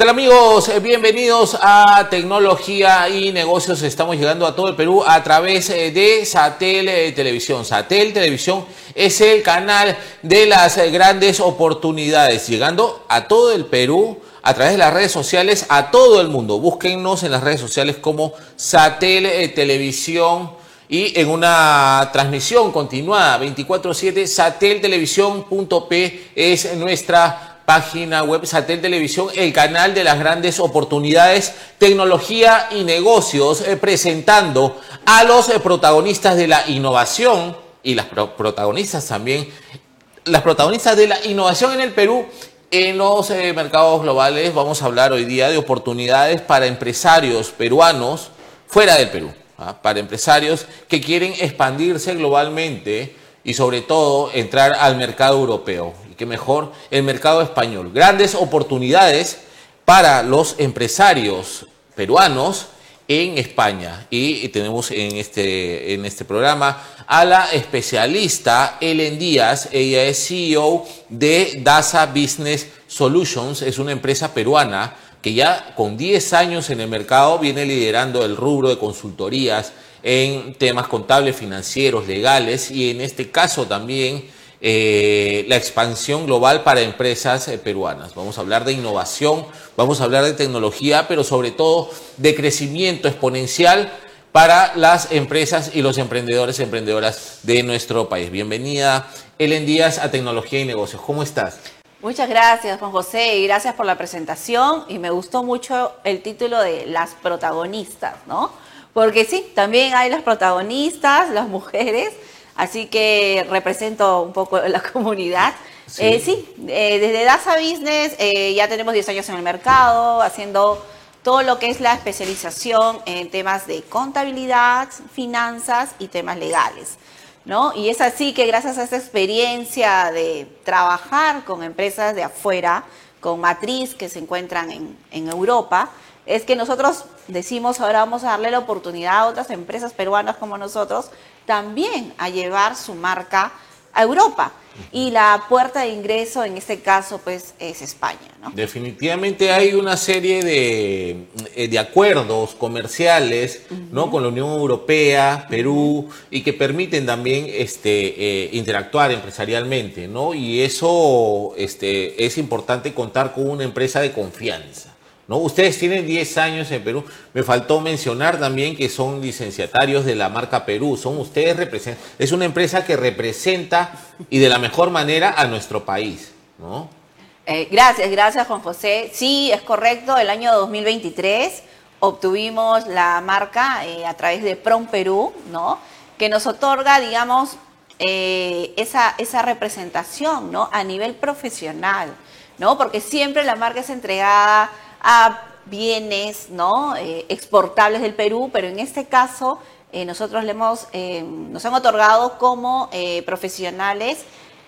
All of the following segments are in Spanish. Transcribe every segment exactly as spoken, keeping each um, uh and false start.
tal amigos? Bienvenidos a Tecnología y Negocios. Estamos llegando a todo el Perú a través de Satel Televisión. Satel Televisión es el canal de las grandes oportunidades, llegando a todo el Perú a través de las redes sociales, a todo el mundo. Búsquennos en las redes sociales como Satel Televisión y en una transmisión continuada veinticuatro siete. satel televisión punto pe es nuestra página web. Satel Televisión, el canal de las grandes oportunidades, tecnología y negocios, eh, presentando a los eh, protagonistas de la innovación y las pro protagonistas también, las protagonistas de la innovación en el Perú, en los eh, mercados globales. Vamos a hablar hoy día de oportunidades para empresarios peruanos fuera del Perú, ¿ah? Para empresarios que quieren expandirse globalmente y sobre todo entrar al mercado europeo. Que mejor el mercado español. Grandes oportunidades para los empresarios peruanos en España. Y tenemos en este, en este programa a la especialista Ellen Díaz. Ella es C E O de Dasa Business Solutions. Es una empresa peruana que ya con diez años en el mercado viene liderando el rubro de consultorías en temas contables, financieros, legales y en este caso también Eh, la expansión global para empresas eh, peruanas. Vamos a hablar de innovación, vamos a hablar de tecnología, pero sobre todo de crecimiento exponencial para las empresas y los emprendedores y emprendedoras de nuestro país. Bienvenida, Ellen Díaz, a Tecnología y Negocios. ¿Cómo estás? Muchas gracias, Juan José, y gracias por la presentación. Y me gustó mucho el título de las protagonistas, ¿no? Porque sí, también hay las protagonistas, las mujeres. Así que represento un poco la comunidad. Sí, eh, sí eh, desde Dasa Business eh, ya tenemos diez años en el mercado, haciendo todo lo que es la especialización en temas de contabilidad, finanzas y temas legales, ¿no? Y es así que gracias a esta experiencia de trabajar con empresas de afuera, con matriz que se encuentran en, en Europa, es que nosotros decimos ahora vamos a darle la oportunidad a otras empresas peruanas como nosotros también a llevar su marca a Europa. Y la puerta de ingreso en este caso pues es España, ¿no? Definitivamente hay una serie de, de acuerdos comerciales, uh-huh, ¿no? Con la Unión Europea, Perú, uh-huh, y que permiten también este, eh, interactuar empresarialmente, ¿no? Y eso este, es importante contar con una empresa de confianza, ¿no? Ustedes tienen diez años en Perú. Me faltó mencionar también que son licenciatarios de la marca Perú. Son ustedes representan, es una empresa que representa y de la mejor manera a nuestro país, ¿no? Eh, gracias, gracias Juan José. Sí, es correcto. El año dos mil veintitrés obtuvimos la marca eh, a través de Prom Perú, ¿no? Que nos otorga, digamos, eh, esa, esa representación, ¿no? A nivel profesional, ¿no? Porque siempre la marca es entregada a bienes, ¿no? eh, exportables del Perú, pero en este caso eh, nosotros le hemos, eh, nos han otorgado como eh, profesionales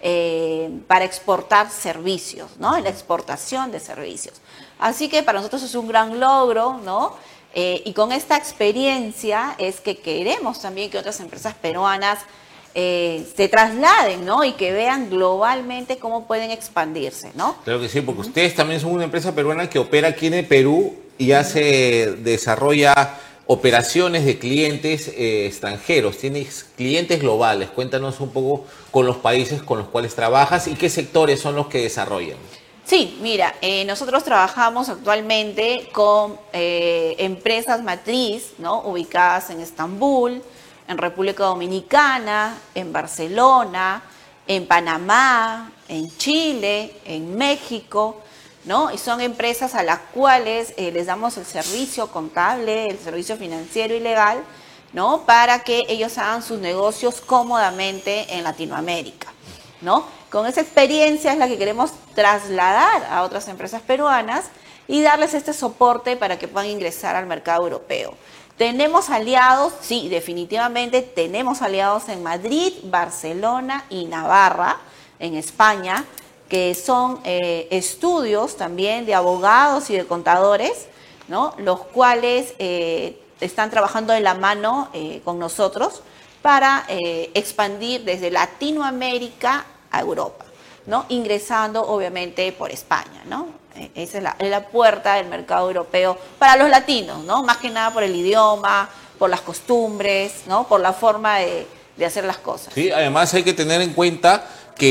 eh, para exportar servicios, ¿no? En la exportación de servicios. Así que para nosotros es un gran logro, ¿no? Eh, y con esta experiencia es que queremos también que otras empresas peruanas Eh, se trasladen, ¿no? Y que vean globalmente cómo pueden expandirse, ¿no? Claro que sí, porque uh-huh, ustedes también son una empresa peruana que opera aquí en el Perú y hace, desarrolla operaciones de clientes eh, extranjeros. Tienes clientes globales. Cuéntanos un poco con los países con los cuales trabajas y qué sectores son los que desarrollan. Sí, mira, eh, nosotros trabajamos actualmente con eh, empresas matriz, ¿no? Ubicadas en Estambul, en República Dominicana, en Barcelona, en Panamá, en Chile, en México, ¿no? Y son empresas a las cuales eh, les damos el servicio contable, el servicio financiero y legal, ¿no? Para que ellos hagan sus negocios cómodamente en Latinoamérica, ¿no? Con esa experiencia es la que queremos trasladar a otras empresas peruanas y darles este soporte para que puedan ingresar al mercado europeo. ¿Tenemos aliados? Sí, definitivamente tenemos aliados en Madrid, Barcelona y Navarra, en España, que son eh, estudios también de abogados y de contadores, ¿no? Los cuales eh, están trabajando de la mano eh, con nosotros para eh, expandir desde Latinoamérica a Europa. ¿no? Ingresando obviamente por España, ¿no? Esa es la, es la puerta del mercado europeo para los latinos, ¿no? Más que nada por el idioma, por las costumbres, ¿no? Por la forma de, de hacer las cosas. Sí, además hay que tener en cuenta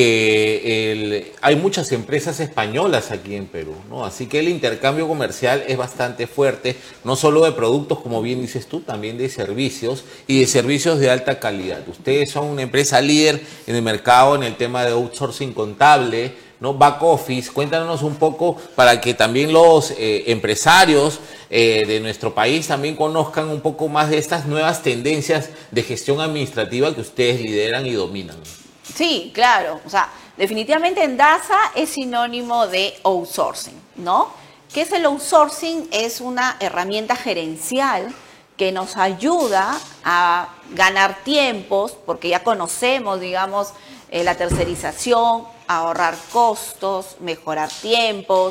que el, hay muchas empresas españolas aquí en Perú, ¿no? Así que el intercambio comercial es bastante fuerte, no solo de productos, como bien dices tú, también de servicios y de servicios de alta calidad. Ustedes son una empresa líder en el mercado en el tema de outsourcing contable, ¿no? Back office. Cuéntanos un poco para que también los eh, empresarios eh, de nuestro país también conozcan un poco más de estas nuevas tendencias de gestión administrativa que ustedes lideran y dominan. Sí, claro. O sea, definitivamente Endasa es sinónimo de outsourcing, ¿no? ¿Qué es el outsourcing? Es una herramienta gerencial que nos ayuda a ganar tiempos, porque ya conocemos, digamos, eh, la tercerización, ahorrar costos, mejorar tiempos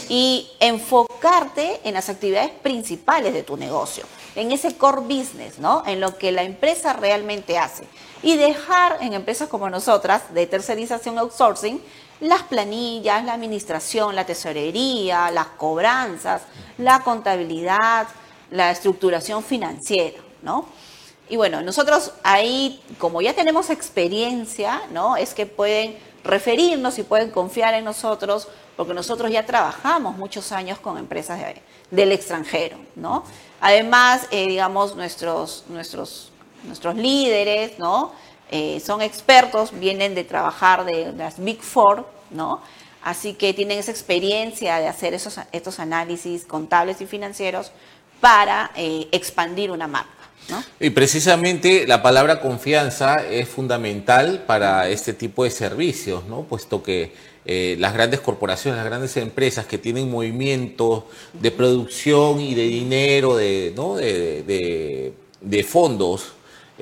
y enfocarte en las actividades principales de tu negocio, en ese core business, ¿no? En lo que la empresa realmente hace. Y dejar en empresas como nosotras, de tercerización outsourcing, las planillas, la administración, la tesorería, las cobranzas, la contabilidad, la estructuración financiera, ¿no? Y bueno, nosotros ahí, como ya tenemos experiencia, ¿no? Es que pueden referirnos y pueden confiar en nosotros, porque nosotros ya trabajamos muchos años con empresas de, del extranjero, ¿no? Además, eh, digamos, nuestros, nuestros, nuestros líderes, ¿no? Eh, son expertos, vienen de trabajar de las Big Four, ¿no? Así que tienen esa experiencia de hacer esos, estos análisis contables y financieros para eh, expandir una marca, ¿no? Y precisamente la palabra confianza es fundamental para este tipo de servicios, ¿no? Puesto que eh, las grandes corporaciones, las grandes empresas que tienen movimientos de producción y de dinero, de, ¿no? de, de, de fondos,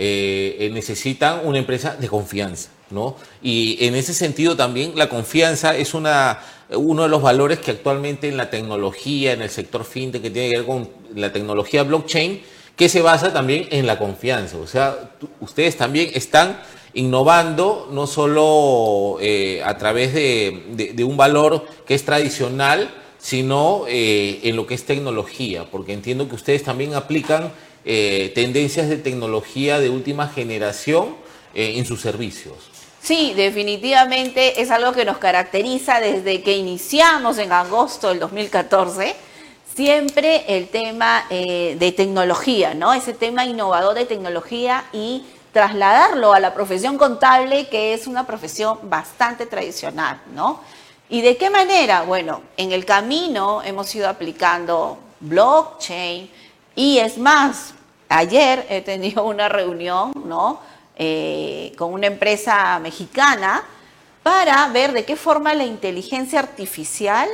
eh, necesitan una empresa de confianza, ¿no? Y en ese sentido también la confianza es una, uno de los valores que actualmente en la tecnología, en el sector fintech, que tiene que ver con la tecnología blockchain, que se basa también en la confianza. O sea, ustedes también están innovando no solo eh, a través de, de, de un valor que es tradicional, sino eh, en lo que es tecnología, porque entiendo que ustedes también aplican eh, tendencias de tecnología de última generación eh, en sus servicios. Sí, definitivamente es algo que nos caracteriza desde que iniciamos en agosto del dos mil catorce. Siempre el tema eh, de tecnología, ¿no? Ese tema innovador de tecnología y trasladarlo a la profesión contable, que es una profesión bastante tradicional, ¿no? ¿Y de qué manera? Bueno, en el camino hemos ido aplicando blockchain y es más, ayer he tenido una reunión, ¿no? Eh, con una empresa mexicana para ver de qué forma la inteligencia artificial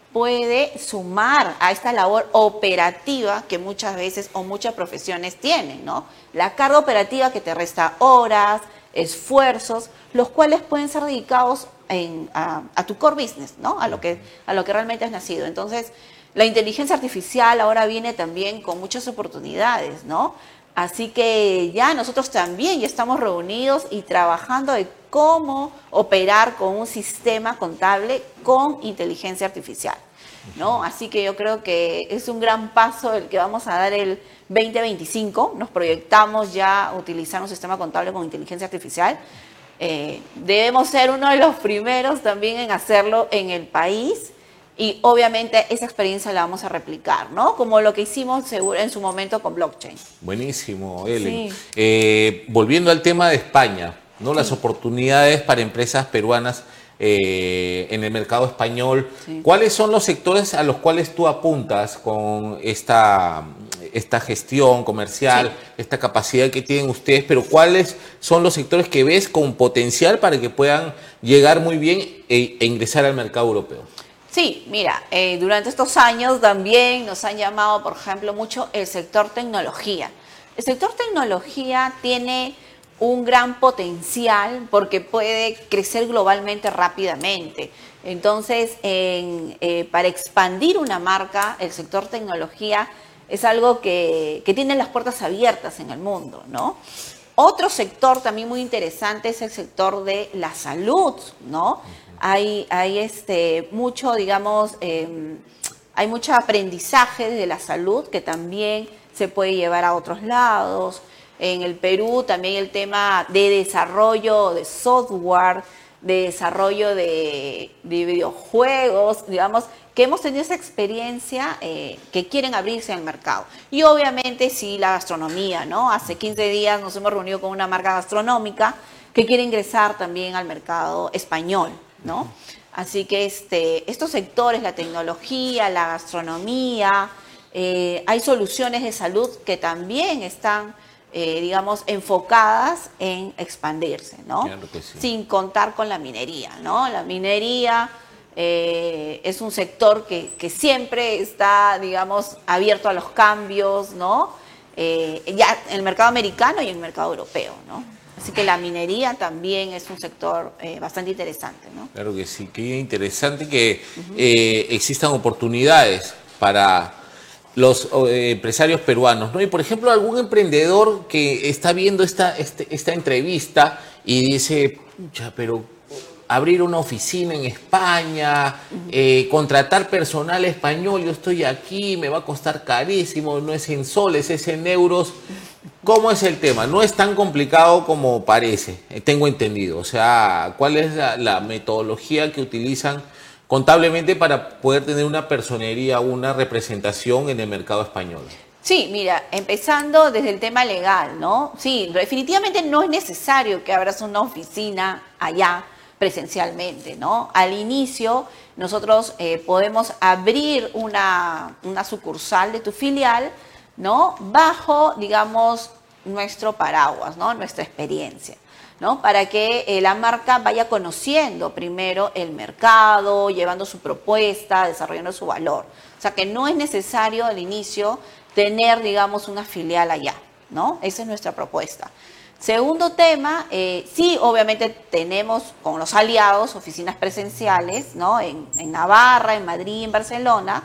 puede sumar a esta labor operativa que muchas veces o muchas profesiones tienen, ¿no? La carga operativa que te resta horas, esfuerzos, los cuales pueden ser dedicados en, a, a tu core business, ¿no? A lo que, a lo que realmente has nacido. Entonces, la inteligencia artificial ahora viene también con muchas oportunidades, ¿no? Así que ya nosotros también ya estamos reunidos y trabajando de cómo operar con un sistema contable con inteligencia artificial, ¿no? Así que yo creo que es un gran paso el que vamos a dar el veinte veinticinco. Nos proyectamos ya a utilizar un sistema contable con inteligencia artificial. Eh, debemos ser uno de los primeros también en hacerlo en el país. Y obviamente esa experiencia la vamos a replicar, ¿no? Como lo que hicimos seguro en su momento con blockchain. Buenísimo, Ellen. Sí. Eh, volviendo al tema de España, ¿no? Sí. Las oportunidades para empresas peruanas eh, en el mercado español. Sí. ¿Cuáles son los sectores a los cuales tú apuntas con esta, esta gestión comercial, sí. esta capacidad que tienen ustedes? Pero ¿cuáles son los sectores que ves con potencial para que puedan llegar muy bien e, e ingresar al mercado europeo? Sí, mira, eh, durante estos años también nos han llamado, por ejemplo, mucho el sector tecnología. El sector tecnología tiene un gran potencial porque puede crecer globalmente rápidamente. Entonces, en, eh, para expandir una marca, el sector tecnología es algo que, que tiene las puertas abiertas en el mundo, ¿no? Otro sector también muy interesante es el sector de la salud, ¿no? hay, hay este, mucho, digamos, eh, hay mucho aprendizaje de la salud que también se puede llevar a otros lados. En el Perú también el tema de desarrollo de software, de desarrollo de, de videojuegos, digamos, que hemos tenido esa experiencia eh, que quieren abrirse al mercado. Y obviamente sí la gastronomía, ¿no? Hace quince días nos hemos reunido con una marca gastronómica que quiere ingresar también al mercado español, ¿no? Así que este, estos sectores, la tecnología, la gastronomía, eh, hay soluciones de salud que también están, eh, digamos, enfocadas en expandirse, ¿no? Claro que sí. Sin contar con la minería, ¿no? La minería eh, es un sector que, que siempre está, digamos, abierto a los cambios, ¿no? Eh, ya en el mercado americano y en el mercado europeo, ¿no? Así que la minería también es un sector eh, bastante interesante, ¿no? Claro que sí, qué interesante que uh-huh. eh, existan oportunidades para los eh, empresarios peruanos, ¿no? Y por ejemplo, algún emprendedor que está viendo esta, este, esta entrevista y dice, pucha, pero abrir una oficina en España, uh-huh. eh, contratar personal español, yo estoy aquí, me va a costar carísimo, no es en soles, es en euros. ¿Cómo es el tema? No es tan complicado como parece, tengo entendido. O sea, ¿cuál es la, la metodología que utilizan contablemente para poder tener una personería, una representación en el mercado español? Sí, mira, empezando desde el tema legal, ¿no? Sí, definitivamente no es necesario que abras una oficina allá presencialmente, ¿no? Al inicio nosotros eh, podemos abrir una, una sucursal de tu filial, ¿no? Bajo, digamos, nuestro paraguas, ¿no? Nuestra experiencia, ¿no? Para que eh, la marca vaya conociendo primero el mercado, llevando su propuesta, desarrollando su valor. O sea, que no es necesario al inicio tener, digamos, una filial allá, ¿no? Esa es nuestra propuesta. Segundo tema, eh, sí, obviamente tenemos con los aliados oficinas presenciales, ¿no? En, en Navarra, en Madrid, en Barcelona.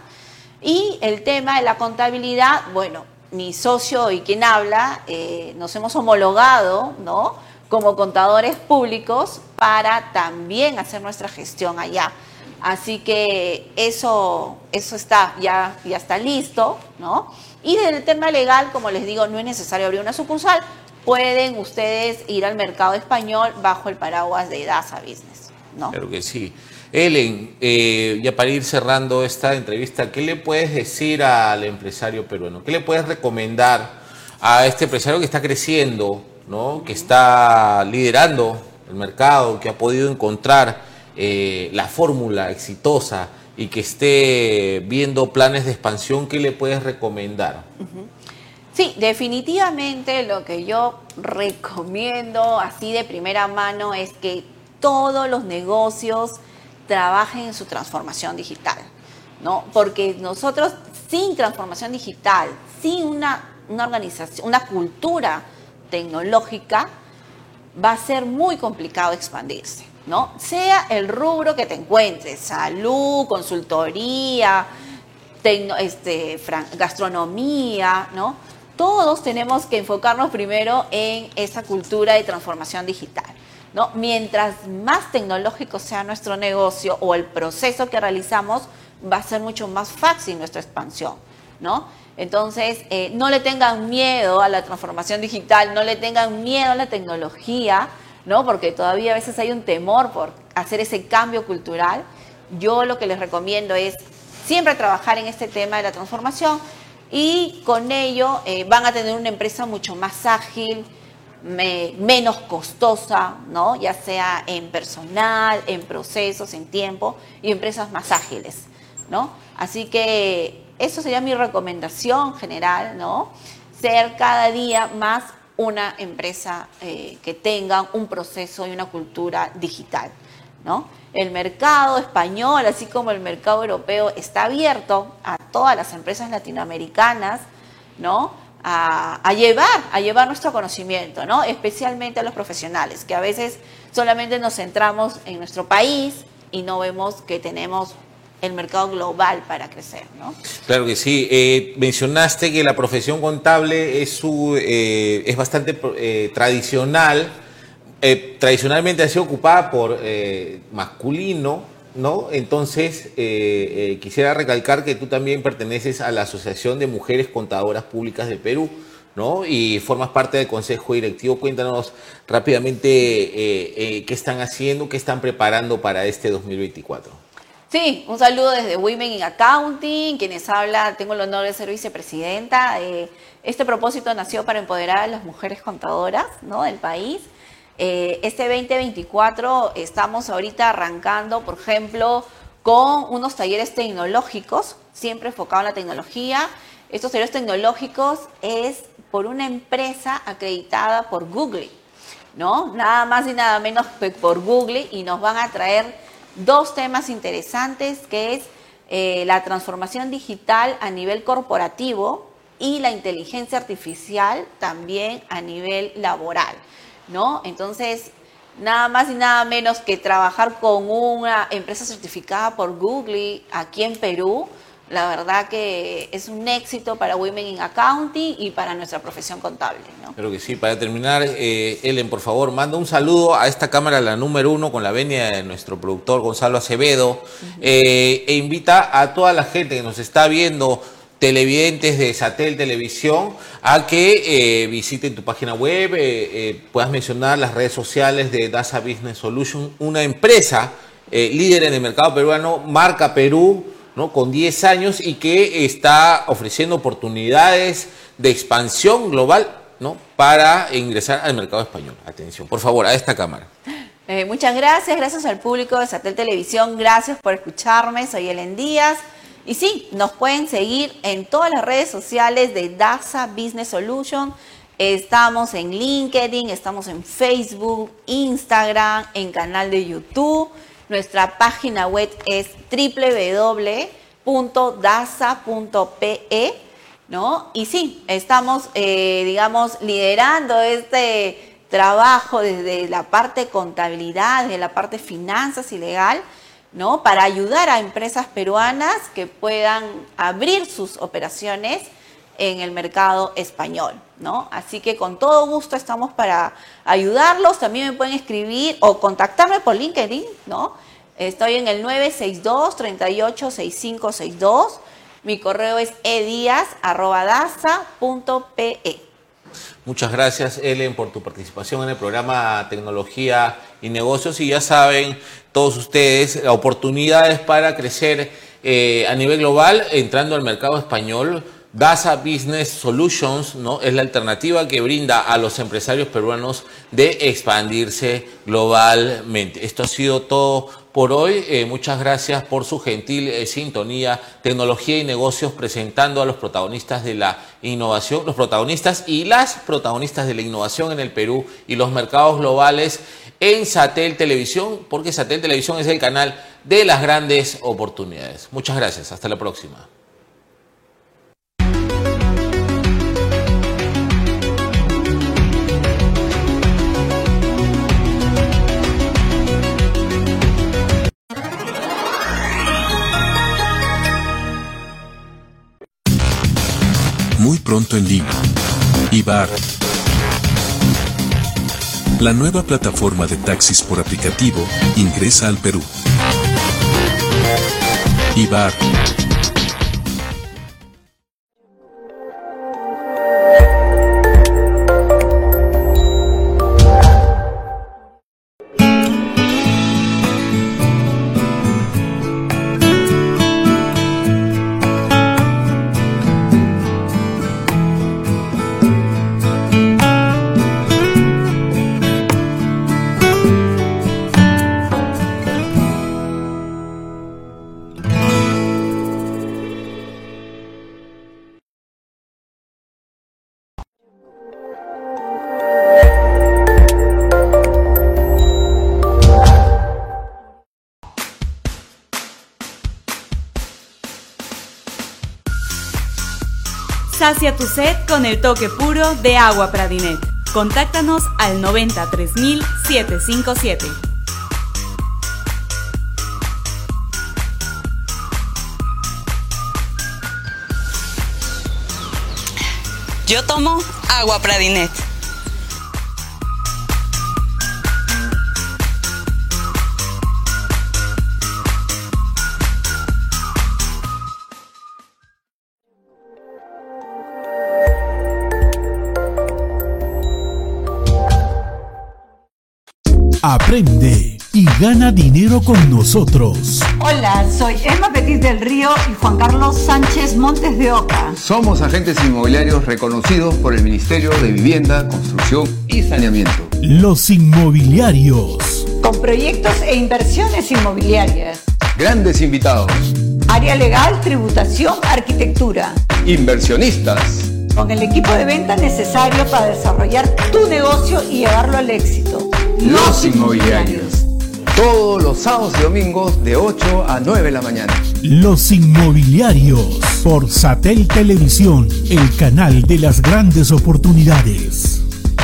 Y el tema de la contabilidad, bueno, mi socio y quien habla, eh, nos hemos homologado, ¿no? Como contadores públicos para también hacer nuestra gestión allá. Así que eso, eso está, ya, ya está listo, ¿no? Y del tema legal, como les digo, no es necesario abrir una sucursal. Pueden ustedes ir al mercado español bajo el paraguas de Dasa Business, ¿no? Claro que sí. Ellen, eh, ya para ir cerrando esta entrevista, ¿qué le puedes decir al empresario peruano? ¿Qué le puedes recomendar a este empresario que está creciendo, ¿no? Que está liderando el mercado, que ha podido encontrar eh, la fórmula exitosa y que esté viendo planes de expansión? ¿Qué le puedes recomendar? Uh-huh. Sí, definitivamente lo que yo recomiendo así de primera mano es que todos los negocios trabajen en su transformación digital, ¿no? Porque nosotros sin transformación digital, sin una, una organización, una cultura tecnológica, va a ser muy complicado expandirse, ¿no? Sea el rubro que te encuentres, salud, consultoría, tecno, este, gastronomía, ¿no? Todos tenemos que enfocarnos primero en esa cultura de transformación digital, ¿no? Mientras más tecnológico sea nuestro negocio o el proceso que realizamos, va a ser mucho más fácil nuestra expansión, ¿no? Entonces, eh, no le tengan miedo a la transformación digital, no le tengan miedo a la tecnología, ¿no? Porque todavía a veces hay un temor por hacer ese cambio cultural. Yo lo que les recomiendo es siempre trabajar en este tema de la transformación y con ello eh, van a tener una empresa mucho más ágil, Me, menos costosa, ¿no? Ya sea en personal, en procesos, en tiempo, y empresas más ágiles, ¿no? Así que eso sería mi recomendación general, ¿no? Ser cada día más una empresa eh, que tenga un proceso y una cultura digital, ¿no? El mercado español, así como el mercado europeo, está abierto a todas las empresas latinoamericanas, ¿no? A, a llevar, a llevar nuestro conocimiento, ¿no? Especialmente a los profesionales, que a veces solamente nos centramos en nuestro país y no vemos que tenemos el mercado global para crecer, ¿no? Claro que sí. Eh, mencionaste que la profesión contable es, su, eh, es bastante eh, tradicional, eh, tradicionalmente ha sido ocupada por eh, masculino, ¿no? Entonces, eh, eh, quisiera recalcar que tú también perteneces a la Asociación de Mujeres Contadoras Públicas del Perú, ¿no? Y formas parte del Consejo Directivo. Cuéntanos rápidamente eh, eh, qué están haciendo, qué están preparando para este dos mil veinticuatro. Sí, un saludo desde Women in Accounting, quienes habla, tengo el honor de ser vicepresidenta. Eh, este propósito nació para empoderar a las mujeres contadoras, ¿no?, del país. Eh, este veinte veinticuatro estamos ahorita arrancando, por ejemplo, con unos talleres tecnológicos, siempre enfocado en la tecnología. Estos talleres tecnológicos es por una empresa acreditada por Google, ¿no? Nada más y nada menos que por Google, y nos van a traer dos temas interesantes, que es eh, la transformación digital a nivel corporativo y la inteligencia artificial también a nivel laboral, ¿no? Entonces, nada más y nada menos que trabajar con una empresa certificada por Google aquí en Perú, la verdad que es un éxito para Women in Accounting y para nuestra profesión contable, ¿no? Creo que sí. Para terminar, eh, Ellen, por favor, manda un saludo a esta cámara, la número uno, con la venia de nuestro productor Gonzalo Acevedo, uh-huh. eh, e invita a toda la gente que nos está viendo, televidentes de Satel Televisión, a que eh, visiten tu página web, eh, eh, puedas mencionar las redes sociales de Dasa Business Solution, una empresa eh, líder en el mercado peruano, marca Perú, ¿no?, con diez años, y que está ofreciendo oportunidades de expansión global, ¿no?, para ingresar al mercado español. Atención, por favor, a esta cámara. Eh, muchas gracias, gracias al público de Satel Televisión, gracias por escucharme, soy Ellen Díaz. Y sí, nos pueden seguir en todas las redes sociales de Dasa Business Solution. Estamos en LinkedIn, estamos en Facebook, Instagram, en canal de YouTube. Nuestra página web es doble u doble u doble u punto dasa punto pe, ¿no? Y sí, estamos, eh, digamos, liderando este trabajo desde la parte de contabilidad, desde la parte de finanzas y legal, ¿no?, para ayudar a empresas peruanas que puedan abrir sus operaciones en el mercado español, ¿no? Así que con todo gusto estamos para ayudarlos. También me pueden escribir o contactarme por LinkedIn, ¿no? Estoy en el nueve seis dos, tres ocho, seis cinco seis dos. Mi correo es edias arroba dasa punto pe. Muchas gracias, Ellen, por tu participación en el programa Tecnología y Negocios. Y ya saben todos ustedes, oportunidades para crecer eh, a nivel global entrando al mercado español. Dasa Business Solutions, ¿no?, es la alternativa que brinda a los empresarios peruanos de expandirse globalmente. Esto ha sido todo por hoy. Eh, muchas gracias por su gentil eh, sintonía. Tecnología y Negocios, presentando a los protagonistas de la innovación, los protagonistas y las protagonistas de la innovación en el Perú y los mercados globales en Satel Televisión, porque Satel Televisión es el canal de las grandes oportunidades. Muchas gracias. Hasta la próxima. Muy pronto en Lima. Ibar. La nueva plataforma de taxis por aplicativo ingresa al Perú. Ibar. Sacia tu sed con el toque puro de agua Pradinet. Contáctanos al noventa y tres mil setecientos cincuenta y siete. Yo tomo agua Pradinet. Aprende y gana dinero con nosotros. Hola, soy Emma Petit del Río y Juan Carlos Sánchez Montes de Oca. Somos agentes inmobiliarios reconocidos por el Ministerio de Vivienda, Construcción y Saneamiento. Los Inmobiliarios. Con proyectos e inversiones inmobiliarias. Grandes invitados. Área legal, tributación, arquitectura. Inversionistas. Con el equipo de venta necesario para desarrollar tu negocio y llevarlo al éxito. Los Inmobiliarios. Todos los sábados y domingos de ocho a nueve de la mañana. Los Inmobiliarios. Por Satel Televisión, el canal de las grandes oportunidades.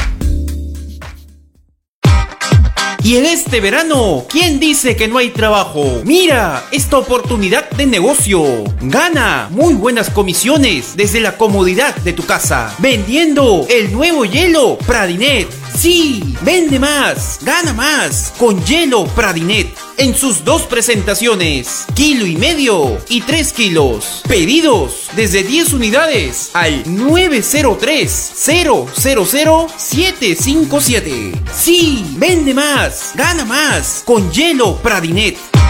Y en este verano, ¿quién dice que no hay trabajo? Mira, esta oportunidad de negocio. Gana muy buenas comisiones desde la comodidad de tu casa, vendiendo el nuevo hielo Pradinet. Sí, vende más, gana más con hielo Pradinet en sus dos presentaciones, kilo y medio y tres kilos. Pedidos desde diez unidades al nueve cero tres, cero cero cero, siete cinco siete. Sí, vende más, gana más con hielo Pradinet.